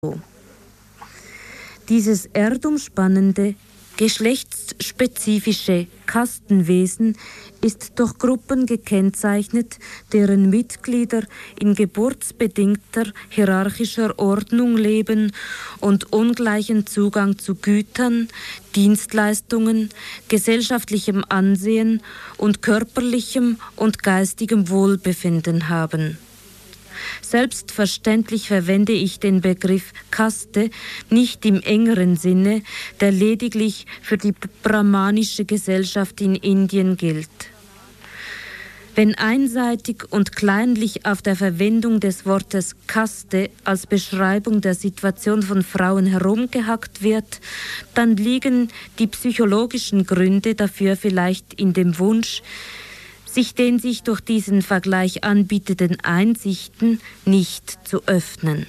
Dieses erdumspannende, geschlechtsspezifische Kastenwesen ist durch Gruppen gekennzeichnet, deren Mitglieder in geburtsbedingter hierarchischer Ordnung leben und ungleichen Zugang zu Gütern, Dienstleistungen, gesellschaftlichem Ansehen und körperlichem und geistigem Wohlbefinden haben. Selbstverständlich verwende ich den Begriff Kaste nicht im engeren Sinne, der lediglich für die brahmanische Gesellschaft in Indien gilt. Wenn einseitig und kleinlich auf der Verwendung des Wortes Kaste als Beschreibung der Situation von Frauen herumgehackt wird, dann liegen die psychologischen Gründe dafür vielleicht in dem Wunsch, sich den sich durch diesen Vergleich anbietenden Einsichten nicht zu öffnen.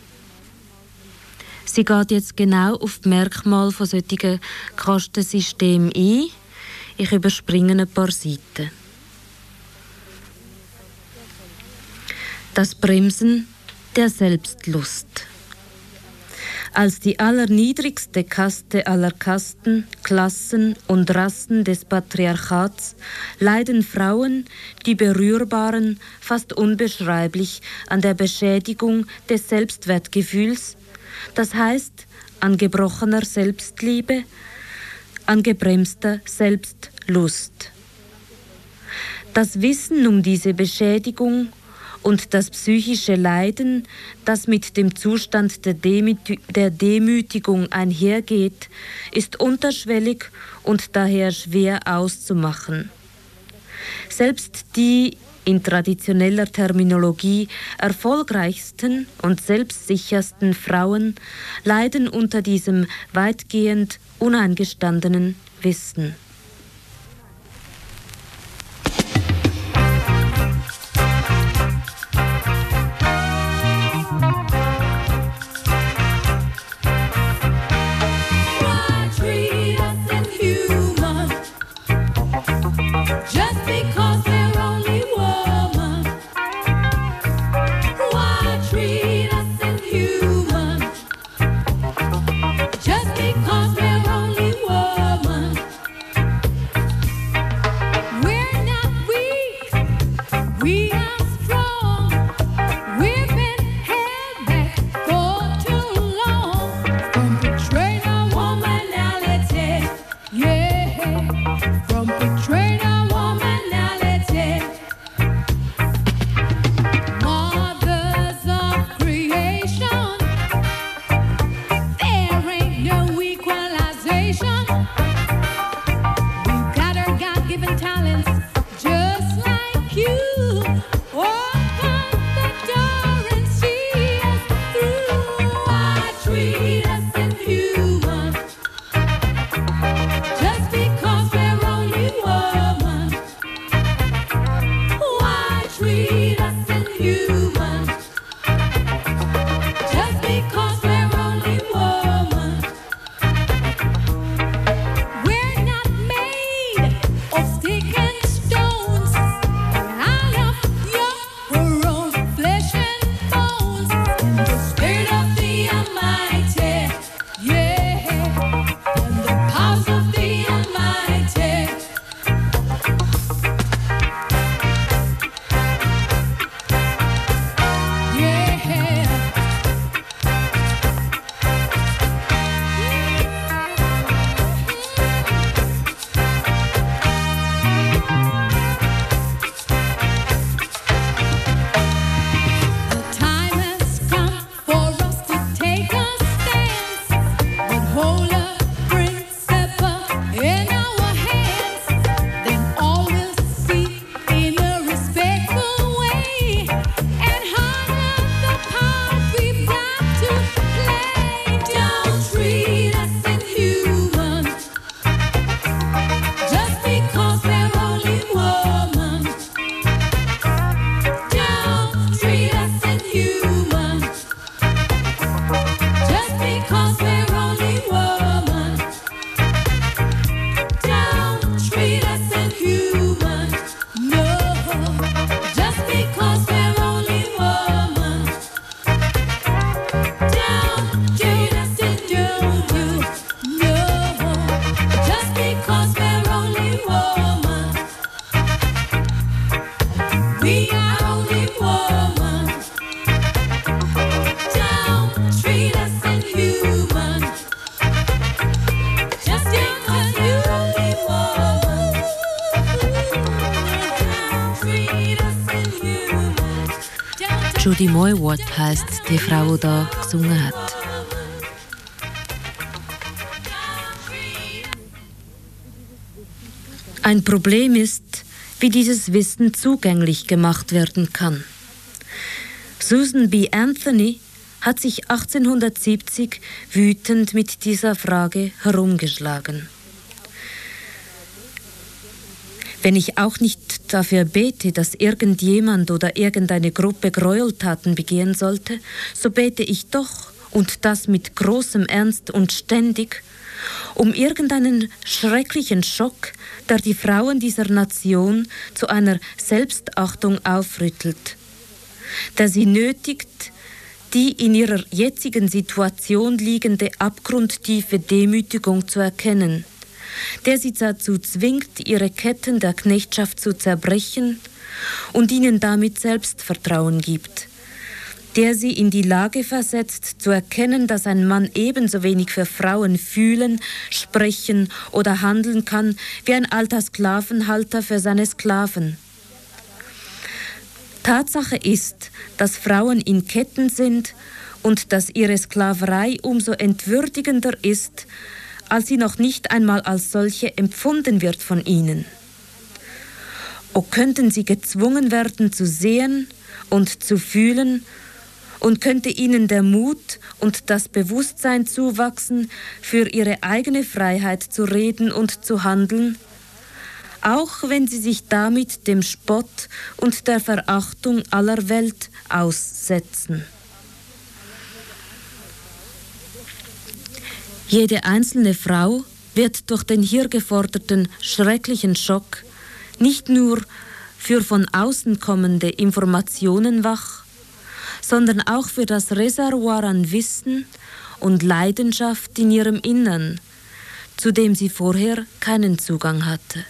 Sie geht jetzt genau auf die Merkmale von solchen Kastensystemen ein. Ich überspringe ein paar Seiten. Das Bremsen der Selbstlust. Als die allerniedrigste Kaste aller Kasten, Klassen und Rassen des Patriarchats leiden Frauen, die Berührbaren, fast unbeschreiblich an der Beschädigung des Selbstwertgefühls, das heißt an gebrochener Selbstliebe, an gebremster Selbstlust. Das Wissen um diese Beschädigung und das psychische Leiden, das mit dem Zustand der Demütigung einhergeht, ist unterschwellig und daher schwer auszumachen. Selbst die in traditioneller Terminologie erfolgreichsten und selbstsichersten Frauen leiden unter diesem weitgehend uneingestandenen Wissen. Jody Moywat heisst die Frau, die da gesungen hat. Ein Problem ist, wie dieses Wissen zugänglich gemacht werden kann. Susan B. Anthony hat sich 1870 wütend mit dieser Frage herumgeschlagen. Wenn ich auch nicht dafür bete, dass irgendjemand oder irgendeine Gruppe Gräueltaten begehen sollte, so bete ich doch, und das mit großem Ernst und ständig, um irgendeinen schrecklichen Schock, der die Frauen dieser Nation zu einer Selbstachtung aufrüttelt, der sie nötigt, die in ihrer jetzigen Situation liegende abgrundtiefe Demütigung zu erkennen, der sie dazu zwingt, ihre Ketten der Knechtschaft zu zerbrechen und ihnen damit Selbstvertrauen gibt, der sie in die Lage versetzt, zu erkennen, dass ein Mann ebenso wenig für Frauen fühlen, sprechen oder handeln kann, wie ein alter Sklavenhalter für seine Sklaven. Tatsache ist, dass Frauen in Ketten sind und dass ihre Sklaverei umso entwürdigender ist, als sie noch nicht einmal als solche empfunden wird von ihnen. O könnten sie gezwungen werden zu sehen und zu fühlen, und könnte ihnen der Mut und das Bewusstsein zuwachsen, für ihre eigene Freiheit zu reden und zu handeln, auch wenn sie sich damit dem Spott und der Verachtung aller Welt aussetzen. Jede einzelne Frau wird durch den hier geforderten schrecklichen Schock nicht nur für von außen kommende Informationen wach, sondern auch für das Reservoir an Wissen und Leidenschaft in ihrem Innern, zu dem sie vorher keinen Zugang hatte.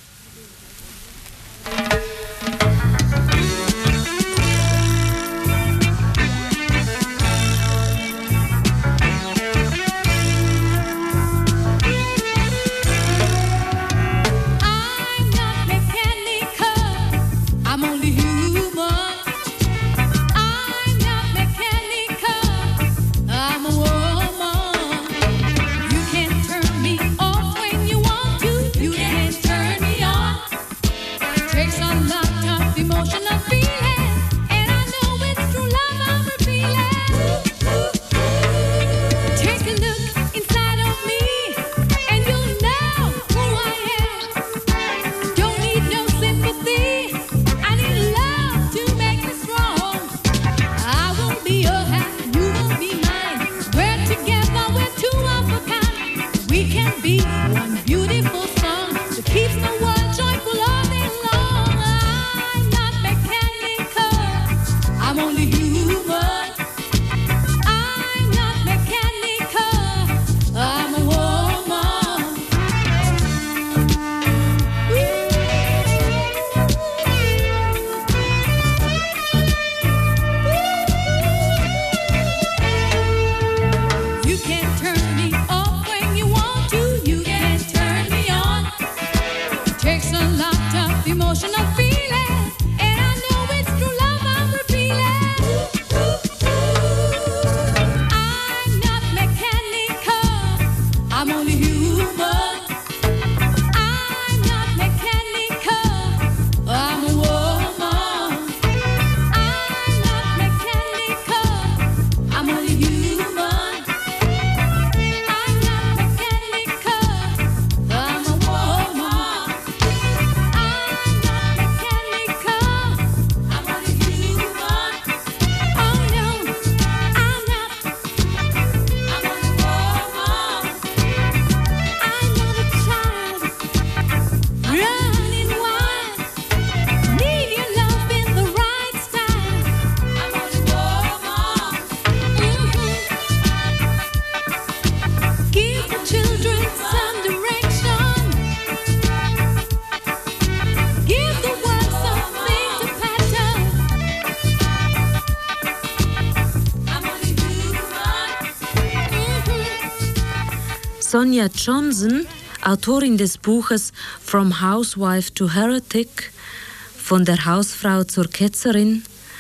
Sonja Johnson, Autorin des Buches From Housewife to Heretic, von der Hausfrau zur Ketzerin,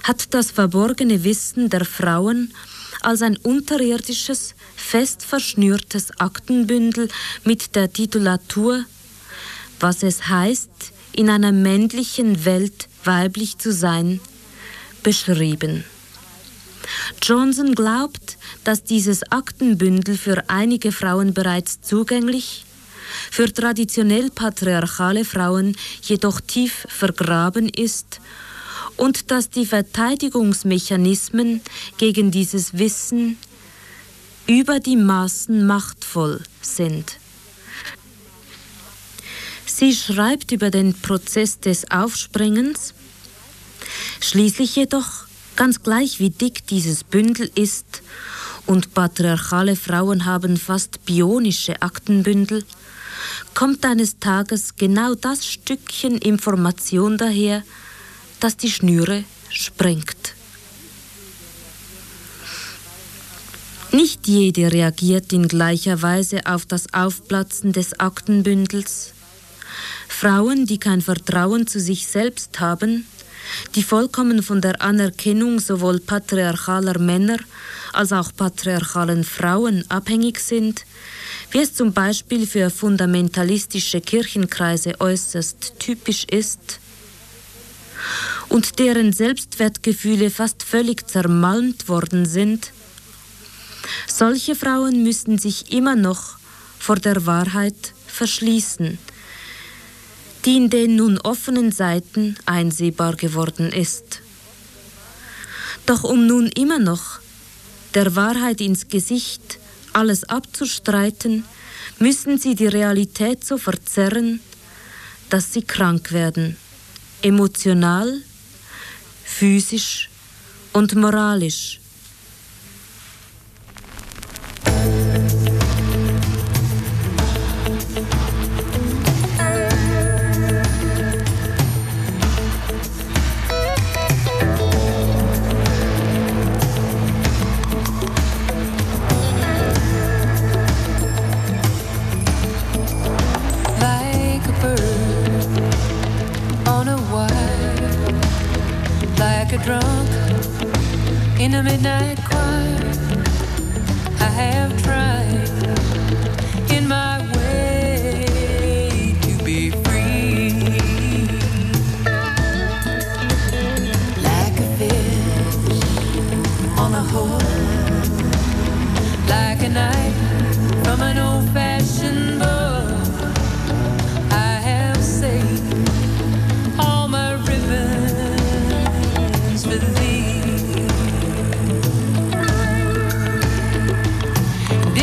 hat das verborgene Wissen der Frauen als ein unterirdisches, fest verschnürtes Aktenbündel mit der Titulatur „Was es heißt, in einer männlichen Welt weiblich zu sein“, beschrieben. Johnson glaubt, dass dieses Aktenbündel für einige Frauen bereits zugänglich, für traditionell patriarchale Frauen jedoch tief vergraben ist und dass die Verteidigungsmechanismen gegen dieses Wissen über die Maßen machtvoll sind. Sie schreibt über den Prozess des Aufspringens. Schließlich jedoch, ganz gleich wie dick dieses Bündel ist, und patriarchale Frauen haben fast bionische Aktenbündel, kommt eines Tages genau das Stückchen Information daher, das die Schnüre sprengt. Nicht jede reagiert in gleicher Weise auf das Aufplatzen des Aktenbündels. Frauen, die kein Vertrauen zu sich selbst haben, die vollkommen von der Anerkennung sowohl patriarchaler Männer als auch patriarchalen Frauen abhängig sind, wie es zum Beispiel für fundamentalistische Kirchenkreise äußerst typisch ist, und deren Selbstwertgefühle fast völlig zermalmt worden sind, solche Frauen müssen sich immer noch vor der Wahrheit verschließen, die in den nun offenen Seiten einsehbar geworden ist. Doch um nun immer noch der Wahrheit ins Gesicht alles abzustreiten, müssen sie die Realität so verzerren, dass sie krank werden, emotional, physisch und moralisch. Drunk in a midnight choir, I have tried in my way to be free. Like a fish on a hook, like a knife from an old-fashioned book, I have saved all my ribbons for thee.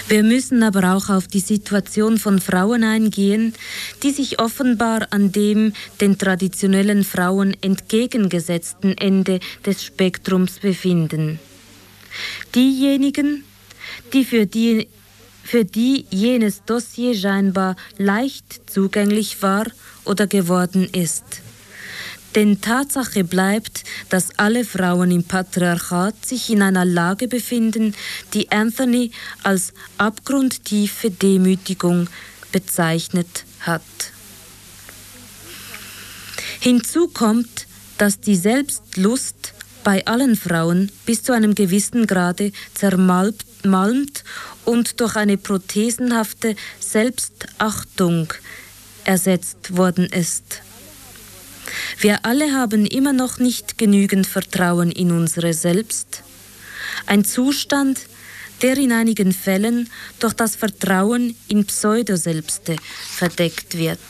Wir müssen aber auch auf die Situation von Frauen eingehen, die sich offenbar an dem den traditionellen Frauen entgegengesetzten Ende des Spektrums befinden. Diejenigen, für die jenes Dossier scheinbar leicht zugänglich war oder geworden ist. Denn Tatsache bleibt, dass alle Frauen im Patriarchat sich in einer Lage befinden, die Anthony als abgrundtiefe Demütigung bezeichnet hat. Hinzu kommt, dass die Selbstlust bei allen Frauen bis zu einem gewissen Grade zermalmt und durch eine prothesenhafte Selbstachtung ersetzt worden ist. Wir alle haben immer noch nicht genügend Vertrauen in unsere Selbst. Ein Zustand, der in einigen Fällen durch das Vertrauen in Pseudoselbste verdeckt wird.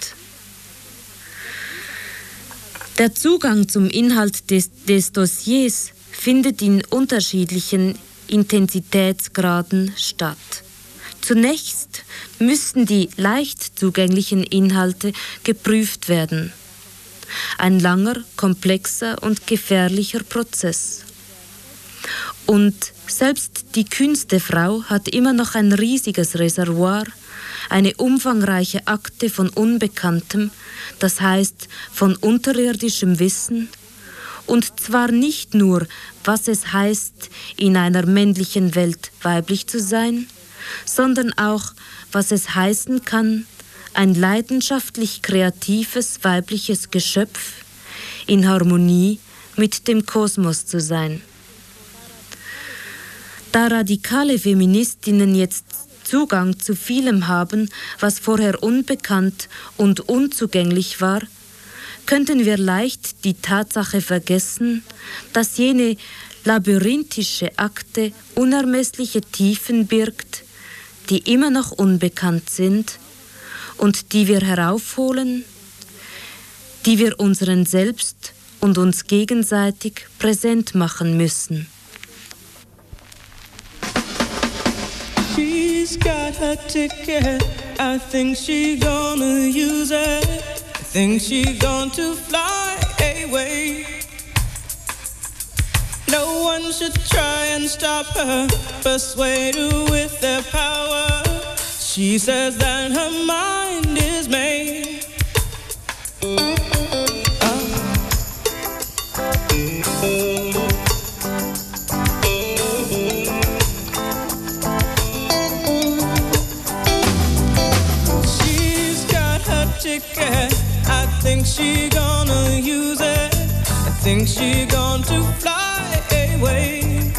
Der Zugang zum Inhalt des Dossiers findet in unterschiedlichen Intensitätsgraden statt. Zunächst müssen die leicht zugänglichen Inhalte geprüft werden. Ein langer, komplexer und gefährlicher Prozess. Und selbst die kühnste Frau hat immer noch ein riesiges Reservoir, eine umfangreiche Akte von Unbekanntem, das heißt von unterirdischem Wissen, und zwar nicht nur, was es heißt, in einer männlichen Welt weiblich zu sein, sondern auch, was es heißen kann, ein leidenschaftlich kreatives weibliches Geschöpf in Harmonie mit dem Kosmos zu sein. Da radikale Feministinnen jetzt Zugang zu vielem haben, was vorher unbekannt und unzugänglich war, könnten wir leicht die Tatsache vergessen, dass jene labyrinthische Akte unermessliche Tiefen birgt, die immer noch unbekannt sind und die wir heraufholen, die wir unseren Selbst und uns gegenseitig präsent machen müssen. She's got her ticket, I think she gonna use it. I think she going to fly away. No one should try and stop her, persuade her with their power. She says that her mind is made. She's got her ticket, I think she gonna use it. I think she going to fly away.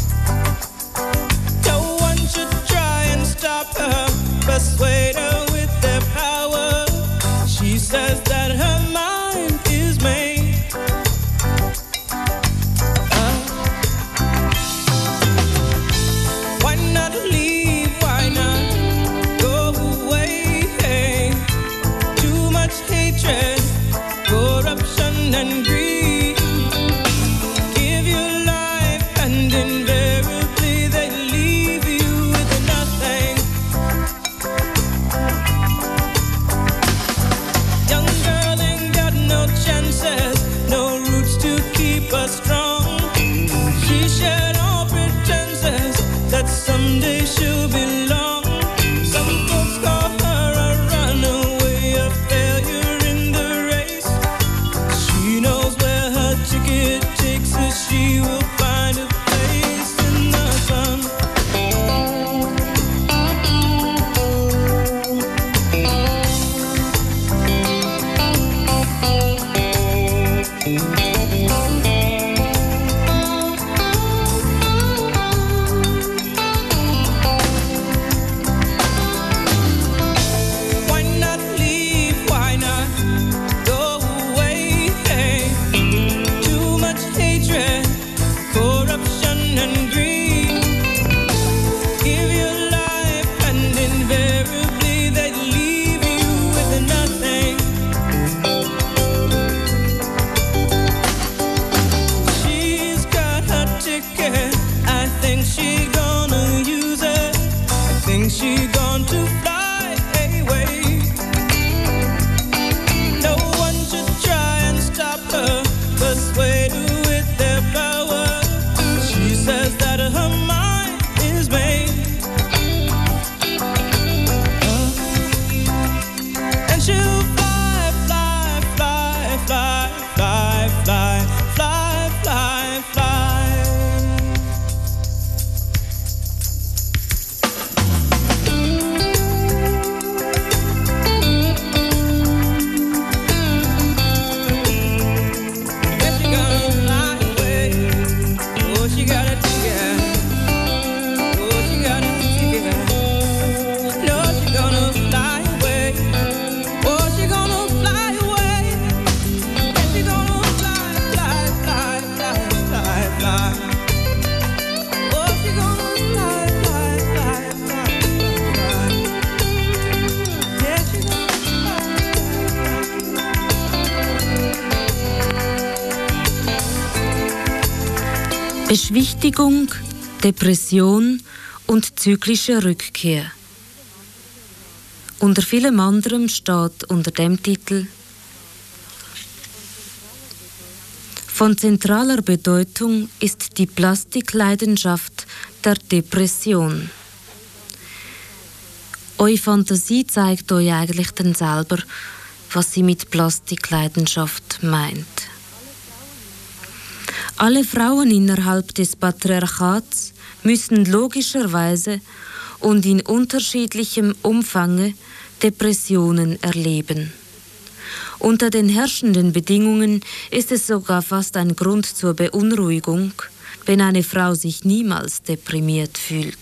No one should try and stop her, persuade her with their power. She says that her mind is made. Why not leave? Why not go away? Hey, too much hatred, corruption and greed. Give your life and invariably they leave you with nothing. Young Beschwichtigung, Depression und zyklische Rückkehr. Unter vielem anderem steht unter dem Titel: Von zentraler Bedeutung ist die Plastikleidenschaft der Depression. Eure Fantasie zeigt euch eigentlich dann selber, was sie mit Plastikleidenschaft meint. Alle Frauen innerhalb des Patriarchats müssen logischerweise und in unterschiedlichem Umfang Depressionen erleben. Unter den herrschenden Bedingungen ist es sogar fast ein Grund zur Beunruhigung, wenn eine Frau sich niemals deprimiert fühlt.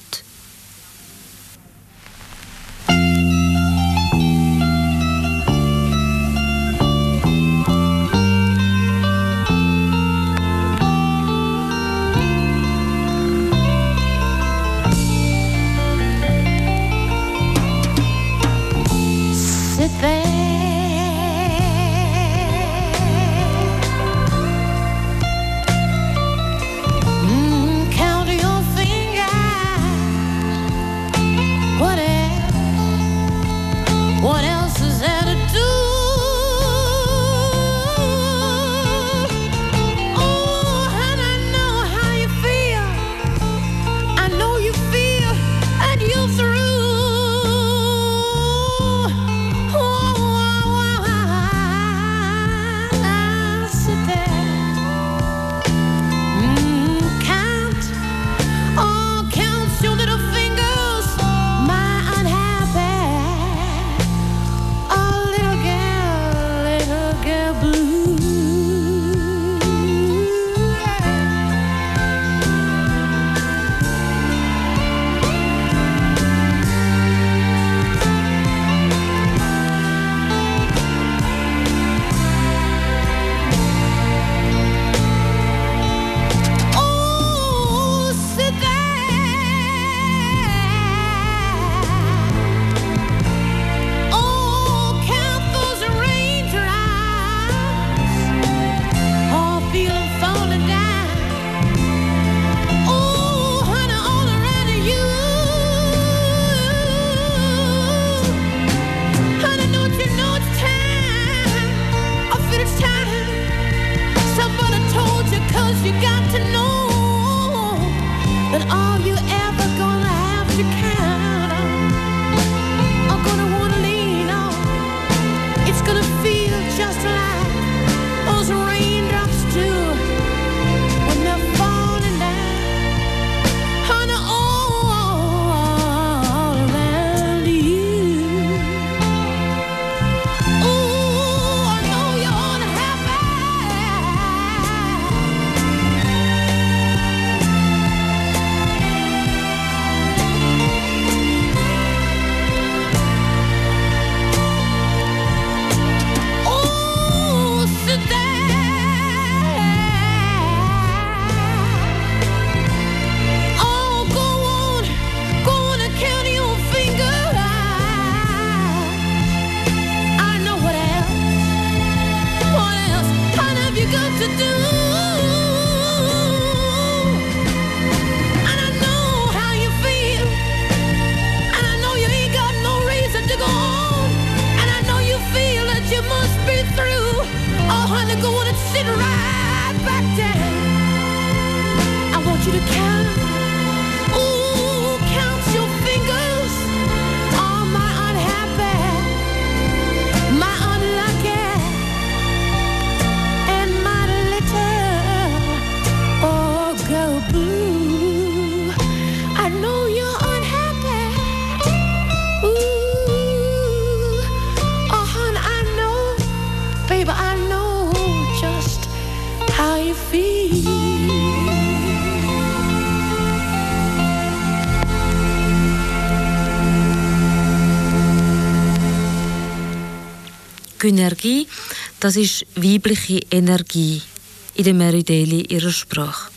Gynergie, das ist weibliche Energie in der Mary Daly ihrer Sprache.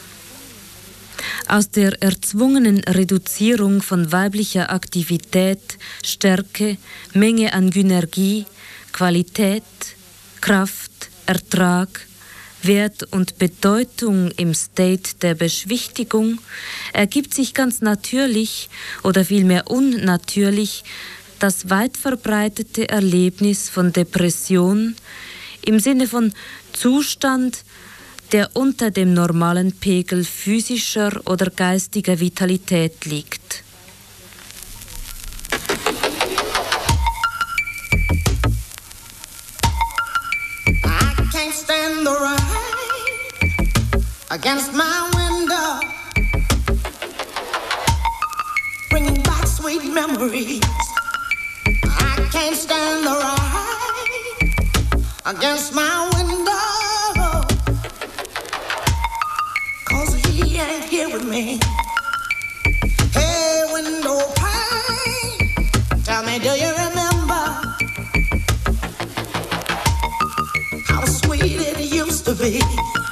Aus der erzwungenen Reduzierung von weiblicher Aktivität, Stärke, Menge an Gynergie, Qualität, Kraft, Ertrag, Wert und Bedeutung im State der Beschwichtigung ergibt sich ganz natürlich oder vielmehr unnatürlich das weit verbreitete Erlebnis von Depression im Sinne von Zustand, der unter dem normalen Pegel physischer oder geistiger Vitalität liegt. I can't stand the rain against my window, bringing back sweet memories. I can't stand the rain against my window, 'cause he ain't here with me. Hey, window pane, tell me, do you remember how sweet it used to be?